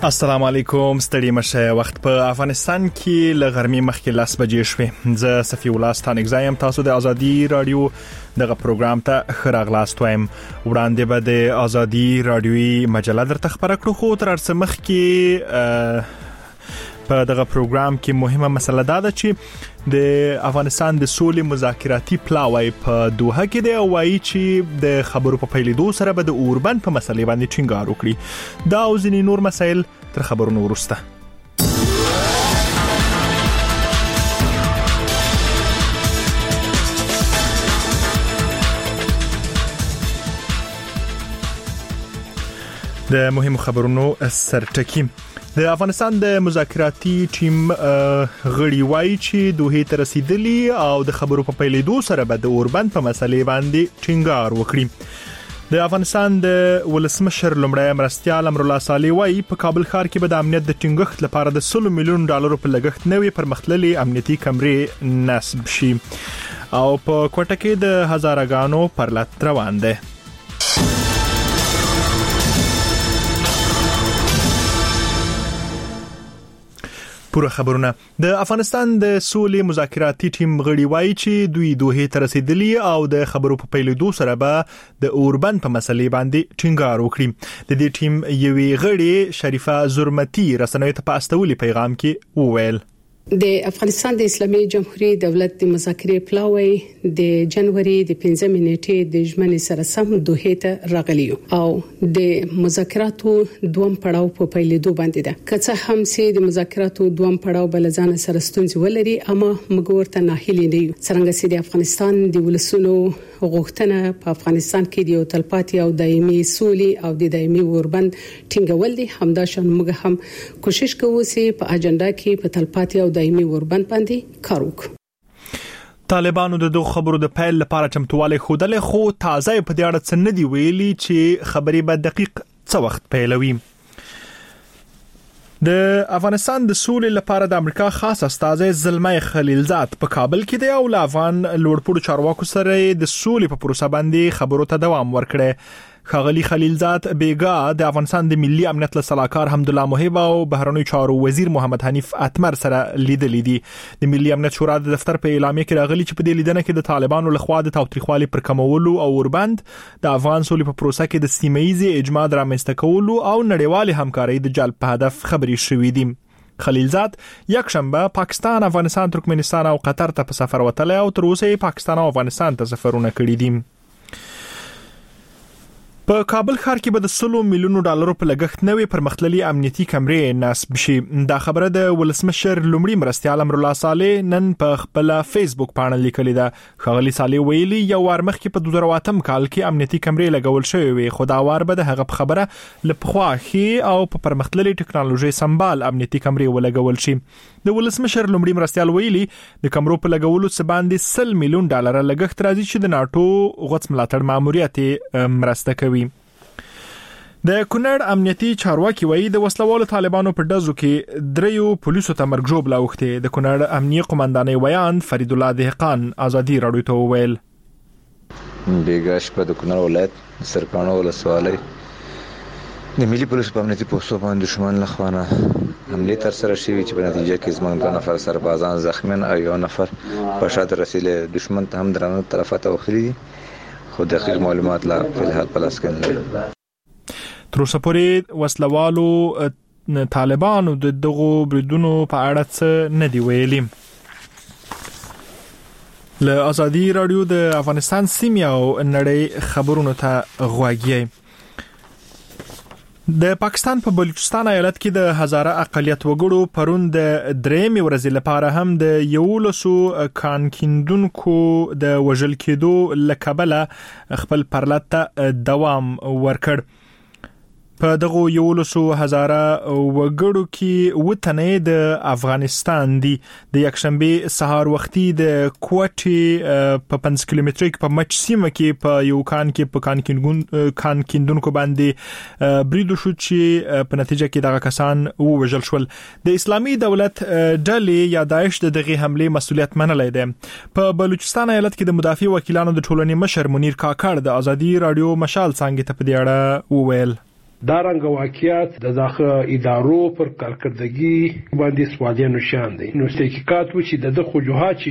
السلام علیکم، ستړي مشه. وخت په افغانستان کې ل غرمې مخکې 10 بجې شوې. زه صفي الله ستانک زایم. تاسو د ازادي رادیو دغه پروګرام ته خراغلاست وایم. وړاندې به د ازادي رادیوي مجله درته خبره کړو، خو تر څه مخکې په دغه پروګرام کې مهمه مسله ده چې د افغانستان د سولې مذاکراتي پلاوی په دوحه کې دی او وايي چې د خبرو په پیلېدو سره به د اوربند په مسلې باندې ټینګار وکړي. دا او ځینې نور مسایل تر خبرونو وروسته. د مهمو خبرونو سرټکی. د افغانستان د مذاکراتي ټیم غړي وایي چې دوه ته رسیدلی او د خبرو په پیلېدو سره به د اوربند په مسلې باندې ټینګار وکړي. د افغانستان د ولسمشر لومړی مرستیال امرالله صالح وایي په کابل ښار کې به د امنیت د ټینګښت لپاره د $100 میلیون په لګښت نوې پرمختللي امنیتي کمرې نصب شي او په کوټه کې د هزارګانو پرلط روان دي. پوره خبرونه. د افغانستان د سولې مذاکراتي ټیم غړي وایي چې دوی دوه ته رسیدلی او د خبرو په پیلېدو سره به د اوربند په مسلې باندې ټینګار وکړي. د دې ټیم یوې غړي شریفه زرمتی رسنیو ته په استولي پیغام کې وویل: د افغانستان د اسلامي جمهوریت دولت د مذاکرې پلاوی د جنوري د 15 نیټې د ژمنې سره سم دوه ته راغلی او د مذاکراتو دوم پړاو په پیلېدو باندې ده. که څه هم چې د مذاکراتو دوم پړاو بل ځان سره ستونزې ولري، اما موږ ورته ناهیلي نه یو. څنګه چې د افغانستان د ولسونو غوښتنه په افغانستان کې د تلپاتې او دایمي سولې او د دایمي اوربند ټینګول دي، همدا شان موږ هم کوشش کوو چې په اجنډا کې په تلپاتې او دایمي اوربند باندې کار وکړو. طالبانو د دوه خبرو د پیل لپاره چمتووالی ښودل، خو تازه په دې اړه څه نه دی ویلي چې خبرې به دقیق څه وخت پیلوي. د افغانستان د سولې لپاره د امریکا خاص استازی زلمي خلیلزاد په کابل کې دی او له افغان لوړپوړو چارواکو سره د سولې په پروسه باندې خبرو ته دوام ورکړي. خاغلی خلیلزاد بیگا د افغانستان د ملي امنیت لسلاکار حمدالله محب او بهرنیو چارو وزیر محمد حنیف اتمر سره لیدلې دي. د ملي امنیت شورا د دفتر په اعلامیه کې راغلي چې په دې لیدنه کې د طالبانو لخوا د تاوتریخوالي پر کمولو او اوربند د افغان سولې په پروسه کې د سیمه‌ایزي اجماع رامنځته کولو او نړیوالې همکارۍ د جلب په هدف خبرې شوې دي. خلیلزاد یکشنبه پاکستان، افغانستان، ترکمنستان او قطر ته په سفر وتلی او تر اوسه پاکستان او افغانستان ته سفرونه کړي دي. په کابل ښار کې به د $100 میلیون په لګښت نوې پرمختللي امنیتي کمرې نصب شي. دا خبره د ولسمشر لومړي مرستیال امرالله صالح نن په خپل فیسبوک باندې لیکلې ده. ښاغلي صالح ویلي یو وار مخکې په 2008 کال کې امنیتي کمرې لګول شوې وي، خو دا وار به د هغه په خبره لپخوا ښه او په پرمختللي ټکنالوژي سمبال امنیتي کمرې ولګول شي. د ولسمشر لومړي مرستیال ویلي د کمرو په لګولو څخه باندې $100 میلیون لګښت راځي چې د ناتو غوڅ ملاتړ ماموریت مرسته کوي. د کونړ امنیتي چارواکي وایي د وسلوالو طالبانو په ډزو کې 3 پولیسو ته مرګ ژوبله اوښتې. د کونړ امنیتي قومندانۍ ویان فرید الله دهقان ازادي رادیو ته وویل: بیګاش په د کونړ ولایت سرکانو ولسوالۍ د ملي پولیسو په امنیتي پوستو باندې دشمن لخوا حمله تر سره شوې چې په نتیجه کې زموږ 2 نفر سربازان زخمیان او 1 نفر په شاته رسیدل. دشمن ته هم درنه طرفه توخري، خو دقیق معلومات لا په الحال پلاس کې تر اوسه پورې وسلوالو طالبانو د دغو بریدونو په اړه څه نه دی ویلي. له ازادي رادیو د افغانستان سیمه او نړۍ خبرونو ته غواګي. د پاکستان په بلوچستان ایالت کې د هزاره اقلیت وګړو پرون د 3 ورځې لپاره هم د 11 کانکیندونکو د وژل کېدو لکبله خپل پرلط دوام ورکړ. په دغه 11,000 وګړو کې وتنې د افغانستان دي. د یکشنبه سهار وختي د کوټي په 5 کیلومتر کې په مچ سیمه کې په یو کان کې په کانکیندونکو باندې بریدو شو چې په نتیجه کې دغه کسان وژل شول. د اسلامي دولت ډلې یا داعش دغه حمله مسؤلیت منلای دی. په بلوچستان ایالت کې د مدافع وکیلانو د ټولنې مشر منیر کاکړ د ازادي رادیو مشال څنګه ته په دې اړه وویل: دا رنګ واقعیت د داخله ادارو پر کارکردګي باندې سوالونه نشان دي. نو تحقیقات و چې د خجوهات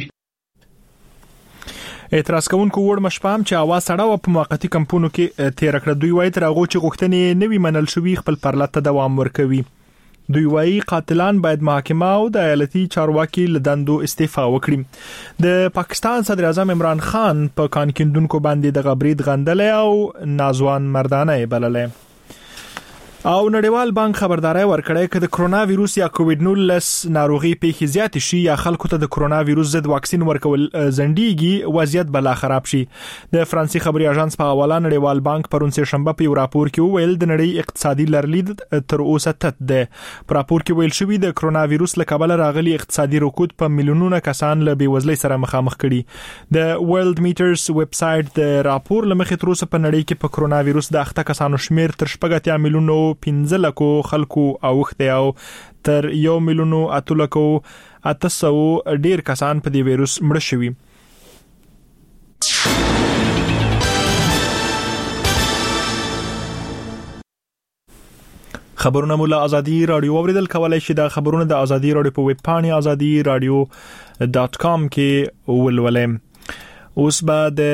اعتراض کوونکو وړ مشپام چې اواز سړاو په موقتی کمپونو کې تیر کړ. دوی وایي تر هغه چې غوښتنې نوي منل شوی خپل پرلط ته دوام ورکوي. دوی وایي قاتلان باید محاکمه او د ایالتي چارواکي لدندو استعفا وکړي. د پاکستان صدر اعظم عمران خان په کانکیندونکو باندې د غبرید غندلې او نازوان مردانه بللې. او نړیوال بانک خبرداري ورکړې چې د کرونا وایروس یا کووډ 19 ناروغي پیښې زیات شي یا خلکو ته د کرونا وایروس ضد واکسین ورکول زندګي وضعیت بلا خراب شي. د فرانسې خبري اژانس په حواله نړیوال بانک پرون سه شنبه په راپور کې ویل د نړۍ اقتصادي لرلید تر اوسه تت ده. په راپور کې ویل شوی د کرونا وایروس له کبله راغلي اقتصادي رکود په میلیونونو کسان له بیوزلۍ سره مخامخ کړي. د ورلد میټرز ویب سټ د راپور لمخې تر اوسه په نړۍ کې په کرونا وایروس د اخته کسانو شمیر تر 15 میلیونو 15 لکو خلکو اوخته او تر 1 میلیونو 8 لکو 800 ډیر کسان په دې وایروس مړ شوي. خبرونه مولا ازادي رادیو اوریدل کولای شي. د خبرونه د ازادي رادیو په ویب پاڼه azadiiradio.com کې ولولئ. اوس به د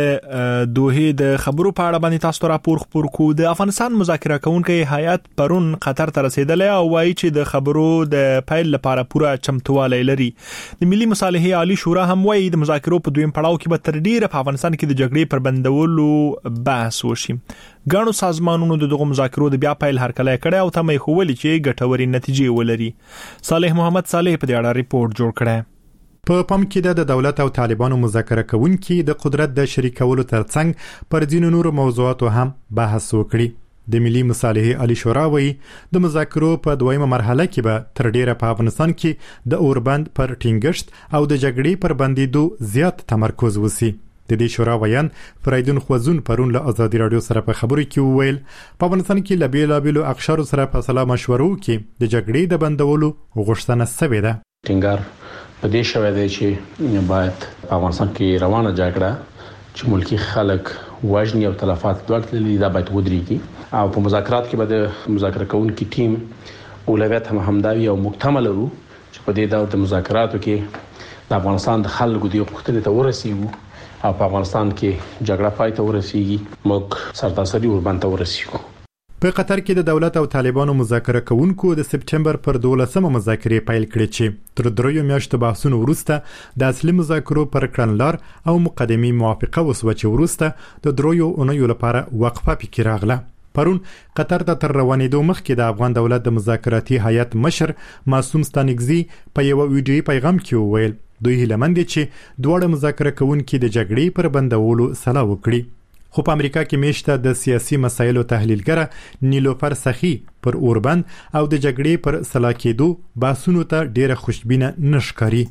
دوه د خبرو په اړه باندې تاسو راپور خبر کو. د افغانستان مذاکره کوونکي هیئت پرون قطر ته رسیدلې او وایي چې د خبرو د پیل لپاره پوره چمتوالی لري. د ملي مصالحې عالی شورا هم وایي د مذاکرو په دویم پړاو کې به تر ډیره په افغانستان کې د جګړې پر بندولو بحث وشي. ګڼو سازمانونو دغه مذاکرو د بیا پیل هرکلی کړی او تمه یې خوولې چې ګټوري نتیجې ولري. صالح محمد صالح په دې اړه ریپورت جوړ کړی. په پام کې د دولت او طالبانو مذاکره کوونکي د قدرت د شریکولو ترڅنګ پر ځینو نورو موضوعاتو هم بحث وکړي. د ملي مصالحې عالی شورا وایي د مذاکرو په دویمه مرحله کې به تر ډیره په افغانستان کې د اوربند پر ټینګښت او د جګړې پر بندیدو زیات تمرکز وسی. د دې شورا ویان فریدون خوځون پرون له ازادي رادیو سره په خبرو کې وویل په افغانستان کې لبیلابیلو اقشارو سره په سلا مشورو کې د جګړې د بندولو غوښتنه شوې ده. ټینګار په دې شوه دی چې باید په افغانستان کې روانه جګړه چې ملکی خلک وژني او تلفات دوکلي دا باید ودرېږي او په مذاکرات کې به د مذاکره کوونکي ټیم اولویت هم همداوي او مکتمل ورو چې په دې دور د مذاکراتو کې د افغانستان د خلکو د حقوقو ته ورسیږو او په افغانستان کې جګړه پای ته ورسیږي موږ سرتاسري اوربند ته ورسیږو. په قطر کې د دولت او طالبانو مذاکره کوونکو د سپټمبر پر 12مه مذاکرې پیل کړې چې تر 3 میاشتو بحثونو وروسته د اصلي مذاکرو پر کړنلار او مقدمي موافقه وسوه چې وروسته د 3 اونیو لپاره وقفه پکې راغله. پرون قطر ته تر روانېدو مخکې د افغان دولت د مذاکراتي هیئت مشر معصوم ستانکزي په یو ویډیوي پیغام کې وویل دوی هیلمند دي چې دوه مذاکره کوونکي د جګړې پر بندولو سلا وکړي. خو په امریکا کې میشته د سیاسي مسایلو تحلیلګره نیلوفر سخی پر اوربند او د جګړې پر سلا کېدو بحثونو ته ډیره خوشبینه نشکاري.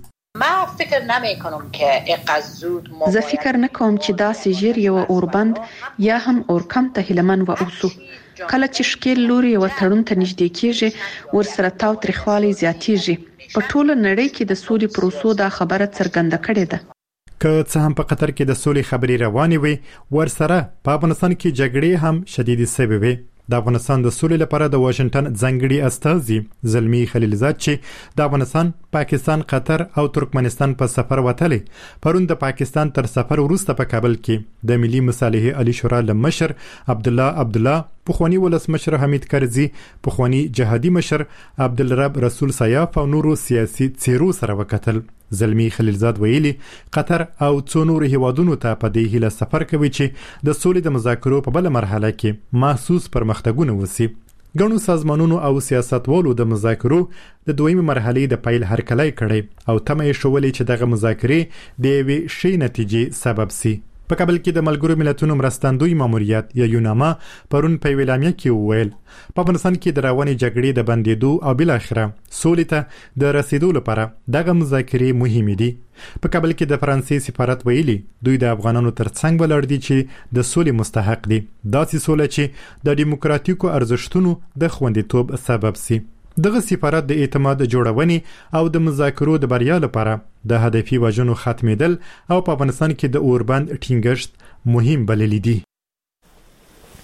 زه فکر نه کوم چې دا سجیر یو اوربند یا هم اورکم ته هیلمن و اوسو. کله چې شکل لوري او تړون ته نږدې کېږي ورسره تاو تریخوالي زیاتېږي. په ټوله نړۍ کې د سولې پروسو دا خبره څرګنده کړې ده. که څه هم په قطر کې د سولې خبرې روانې وي ورسره په افغانستان کې جګړې هم شدیدې سوي وي. د افغانستان د سولې لپاره د واشنگټن ځانګړي استازي زلمی خلیلزاد چې د افغانستان، پاکستان، قطر او ترکمنستان په سفر وتلی پرون د پاکستان تر سفر وروسته په کابل کې د ملي مصالحې عالی شورا لمشر عبدالله پخوانی ولسمشر حمید کرزي، پخوانی جهادي مشر عبدالرب رسول سیاف او نورو سیاسي څیرو سره وکتل. زلمی خلیلزاد ویلي قطر او څو نور هیوادونو ته په دې هیله سفر کوي چې د سولې د مذاکرو په بل مرحله کې محسوس پرمختګونه وسی. ګڼو سازمانونو او سیاستوالو د مذاکرو د دویمه مرحلې د پیل هرکلی کړی او تمه یې شولې چې دغه مذاکرې د یوې ښې نتیجې سبب سي. په کابل کې د ملګرو ملتونو مرستندوی ماموریت یا یوناما پرون په ویلامیا کې وویل په افغانستان کې د روانې جګړې د بندیدو او بل اخره سولې ته د رسیدو لپاره دغه مذاکرې مهمې دي. په کابل کې د فرانسې سفارت ویلي دوی د افغانانو ترڅنګ ولر دي چې د سولې مستحق دي. داسې سوله چې د دیموکراتیکو ارزښتونو د خوندیتوب سبب سي. دغه سفارت د اعتماد جوړونې او د مذاکرو د بریا لپاره د هدفي وژنو ختمېدل او په افغانستان کې د اوربند ټینګښت مهم بللی دي.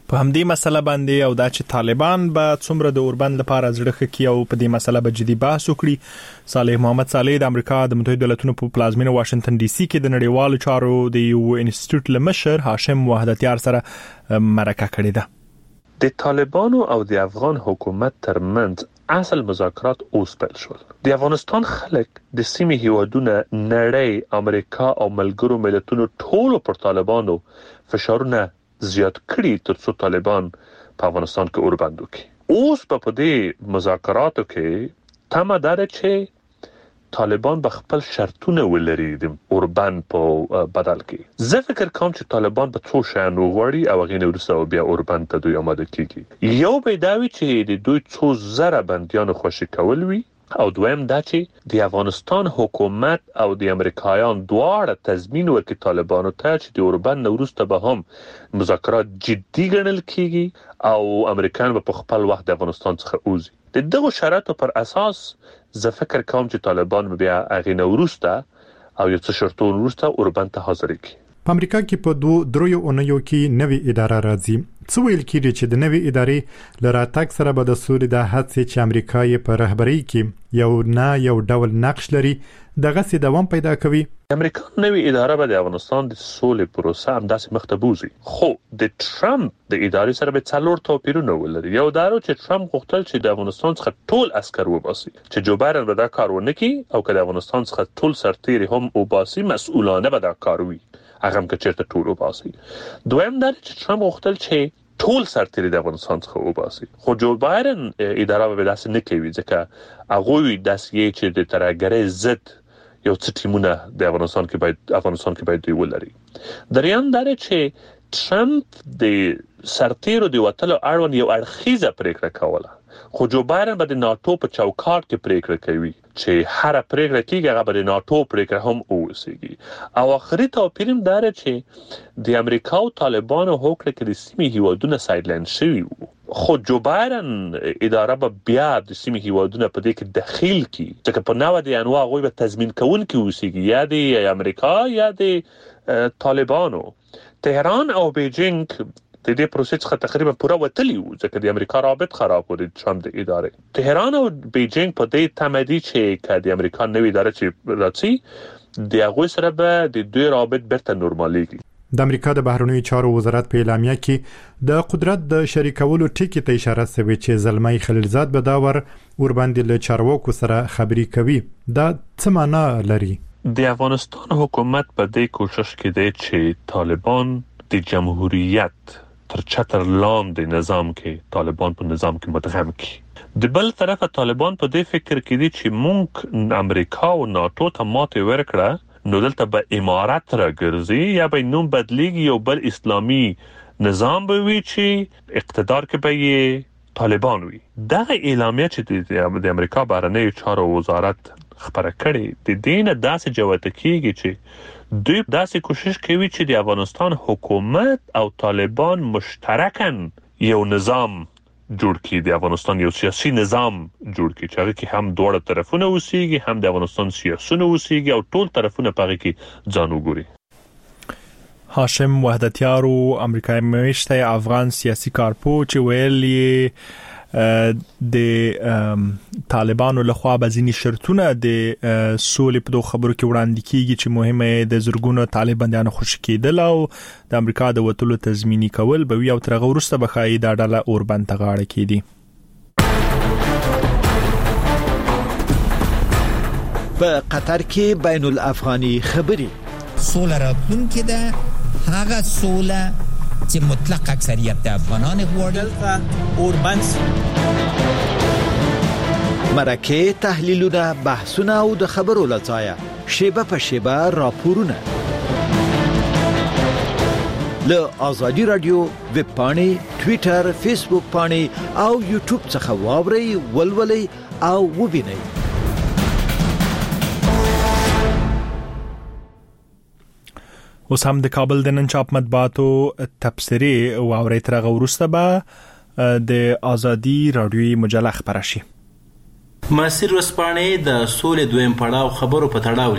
په همدې مسله باندې او دا چې طالبان به څومره د اوربند لپاره زړه کی او په دې مسله به جدي بحث وکړي. صالح محمد صالح د امریکا د متحده ایالاتو په پلازمینه واشنگټن ډي سي کې د نړیوالو چارو د یو انسټیټیوټ لمشر هاشم وحدتیار سره مرکه کړې ده. د طالبانو او د افغان حکومت ترمنځ اصل مذاکرات اوس پیل شول. د افغانستان خلک د سیمې هیوادونو نړۍ امریکا او ملګرو ملتونو ټولو پر طالبانو فشارونه زیات کړي ترڅو طالبان په افغانستان کې اوربند وکړي. اوس په دې مذاکراتو کې تمه ده چې طالبان به خپل شرطونه ولري د اوربند په بدل کې. زه فکر کوم چې طالبان به څو شیان وغواړي او هغه وروسته بیا اوربند ته دوی آماده کیږي. یو به دا وي چې د دوی څو زره بنديانو خوشي کول وي او دویم دا چې د افغانستان حکومت او د امریکایان دواړه تضمین ورکړي طالبانو ته چې د اوربند وروسته به هم مذاکرات جدي ګڼل کیږي او امریکایان به په خپل وخت د افغانستان څخه وځي. د دغه شرایطو پر اساس زه فکر کوم چې طالبان بیا هغه وروسته او یو څه شرطونه وروسته اوربند ته حاضر کړي. په امریکا کې په 2 اونیو کې نوې اداره راځي. څه ویل کېږي چې د نوې ادارې لراتګ سره به د سولې د هڅې چې امریکا یې په رهبرۍ کې یو ډول نقش لري دغه سي دوام پیدا کوي. امریکا نوې اداره به د افغانستان د سولې پروسه هم داسې مخته بوزي. خو د ټرمپ د ادارې سره به څلور توپیرونه ولري. یو دارو چې ټرمپ غوښتل چې د افغانستان څخه ټول عسكر وباسي چې جو بایدن به دا کار ونه کړي او که د افغانستان څخه ټول سرتیري هم وباسي مسؤلانه به دا کار وي. هغه هم که چیرته ټول وباسي. دویم دا چې ټرمپ غوښتل چې ټول سرتیري د افغانستان څخه وباسي. خو جو بایدن اداره به داسې نه کوي ځکه هغه داسې چې د ترهګرۍ ضد یو څه ټیمونه د افغانستان کې باید دی ولري. دریم دا چې ټرمپ د سرتیرو د وټلو اړوند یو اړخیزه پریکړه کوله. خو جو بایدن به د ناتو په چوکاټ کې پریکړه کوي چې هر پریکړه کیږي هغه به د ناتو پریکړه هم اوسېږي. او اخري توپیر هم دا چې د امریکا او طالبانو هوکړه کې د سیمې هیوادونو سایډلاین شوي وو. خو جو بایدن اداره به بیا د سیمې هیوادونو په دې کې دخیل کی چې په 9 انواع غوي به تضمین کوونکي اوسېږي یا د امریکا یا د طالبانو. تهران او بیجینګ د دې پروسې څخه تقریبا پوره وتلی وو ځکه د امریکا رابط خراب و د ټرمپ د ادارې. تهران او بیجینګ په دې تمدي چې د امریکا نوې اداره چې راځي د هغه سره به د دوی رابط برته نورمالېږي. د امریکا د بهرنیو چارو وزارت په اعلامیه کې د قدرت د شریکولو ټکی ته اشاره شوی چې زلمي خلیلزاد به دا ورباندې له چارواکو سره خبري کوي. دا څه معنی لري؟ د افغانستان حکومت په دې کوشش کې دی چې طالبان د جمهوریت تر چتر لاندې نظام کې طالبان په نظام کې مدغم کړي. د بل طرف طالبان په دې فکر کې دي چې مونږ امریکا او ناتو ته ماته ورکړه نو دلته به امارات راګرځي یا به نوم بدلیږي یو بل اسلامي نظام به وي چې اقتدار کې به یې طالبان وي. دا اعلامیه چې د امریکا بهرنیو چارو وزارت خبره کړې د دینه داسې جوته کیږي چې دوی داسې کوشش کوي چې د افغانستان حکومت او طالبان مشترکاً یو نظام جوړ کړي، د افغانستان یو سیاسي نظام جوړ کړي چې هغه کې هم دوه طرفونه اوسېږي، هم د افغانستان سیاسونه اوسېږي او ټول طرفونه په هغه کې ځان وګوري. هاشم وحدتیار امریکایي مېشته افغان سیاسي کارپو چې ویلي د طالبانو لخوا به ځینې شرطونه د سولې په دوه خبرو کې وړاندې کیږي چې مهمه د زرګونو طالبانیانو خوشی کېدل او د امریکا د وټلو تضمینی کول به وي او ترغه ورسته به خای د ډله اوربند ته غاړه کیدي. په قطر کې بین الافغاني خبري سوله راتلونکې ده، هغه سوله چې مطلق اکثریت د افغانان غواړي. اوربند مرکه تحلیلونه، بحثونه او د خبرو لځایه شیبه په شیبه راپورونه له آزادی رادیو ویب پاڼې، ټوئیټر، فیسبوک پاڼې او یوټیوب څخه واورئ، ولولئ او وبینئ. اوس هم د کابل د نن چاپ مطبوعاتو تبصرې او اورېترغه ورسته به د آزادی رادیوي مجله خبره شي. مسیر وسپانې د سولې دویم پړاو خبرو په تړاو